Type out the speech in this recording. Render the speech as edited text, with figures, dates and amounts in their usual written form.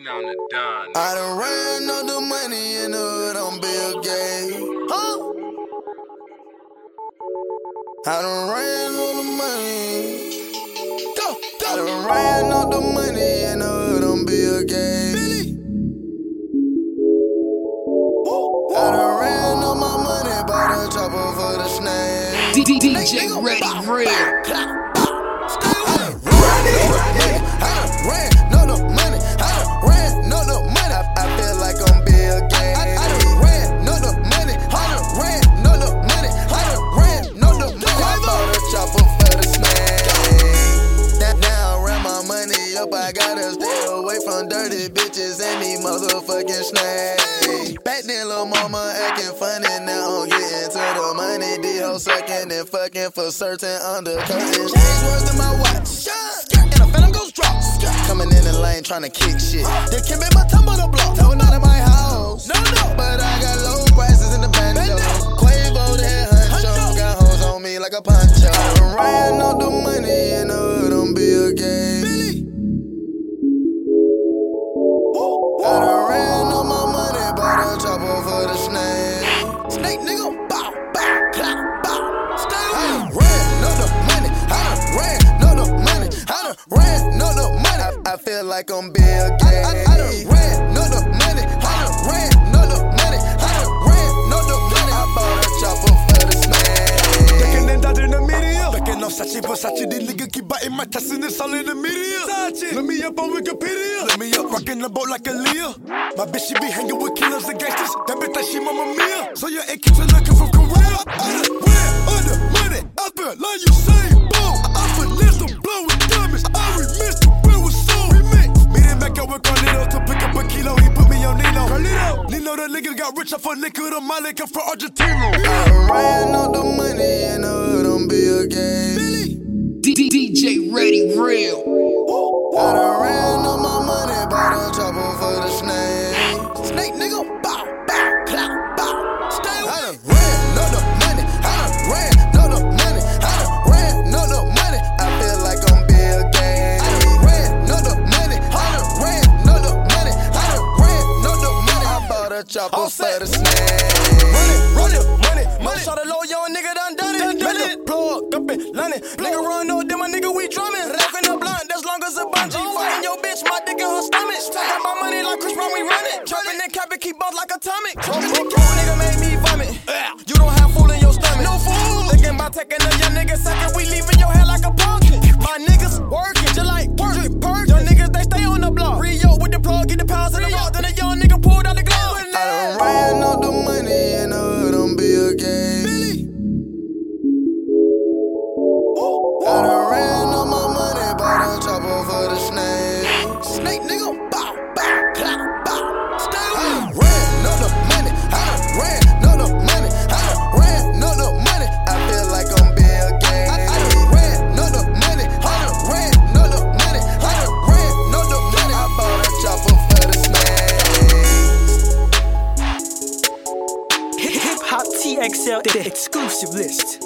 on the Don. I done ran all the money in the hood on Bill Gates. Huh? I done ran all the money. Go. I done ran all the money in the hood on Bill Gates. Billy. I done ran all my money, bought a chopper for the snake. DJ Ready Real. I gotta stay away from dirty bitches and these motherfucking snakes. Back then, lil' mama acting funny, now I'm getting to the money. These hoes sucking and fucking for certain undercutting. Change words in my watch, and a phantom goes drop. Coming in the lane trying to kick shit. They can't make my tumble the block. Tell not in my house, no. But I got low prices in the bando. Quavo the head honcho, got hoes on me like a poncho. I done ran all the money in the hood on Bill Gates. I done ran all my money, bought a chopper for the snake. Snake nigga, bow, bow, clap, bow. Stay away. I done ran all the money, I done ran all the money, I done ran all the money. I feel like I'm Bill Gates. I done ran all the money, I done ran all the money, I done ran all the money. I bought a chopper for the snake. Taking and dodging the media. Backing off Versace, these niggas keep biting my chest and it's all in the media. Look me up on Wikipedia. Look me up rocking the boat like a Leah. My bitch, she be hanging with killers and gangsters. That bitch that she Mama Mia. So your AK keeps her looking for Korea. I done ran all the money. I feel like you say boom. I finesse them blow with diamonds. I remix the real with soul. Remix. Meet him back up with Carlito to pick up a kilo. He put me on Nino. Nino, that nigga got rich off a liquor. The Malik from Argentina. I done ran all the money in the hood on Bill Gates. DJ Ready Real. I done ran all my money, bought a chopper for the snake. Snake nigga, bow, bow, clap, bow. Stay away. I done ran all the money, I done ran all the money, I done ran all the money. I feel like I'm Bill Gates. I done ran all the money, I done ran all the money, I done ran all the money. I bought a chopper for the snake. Run it, money. Shot a low young nigga done it. Plug up in London. Nigga run no, then my nigga we drumming. Rockin' the blunt, that's long as a bungee. Fighting your bitch, my dick in her stomach. Talking about money like Chris Brown, we run it. Trapping and capping, keep both like atomic. Nigga made me vomit. You don't have fool in your stomach. No fool. Thinking about taking a young nigga second, we leaving your head like a pumpkin. My niggas working, just like work. Young niggas, they stay on the block. Re-yo with the plug, get the pounds in the rock. Then a young nigga pulled out the glove. I done ran all the money in the hood on Bill Gates. I done ran all my money, bought a chopper for the snake. Snake nigga, bow, bow, clap, bow. Stay away. I done ran all the money, I done ran all the money, I done ran all the money. I feel like I'm Bill Gates. I done ran all the money, I done ran all the money, I done ran all the money. I bought a chopper for the snake. Hip Hop TXL, the exclusive list.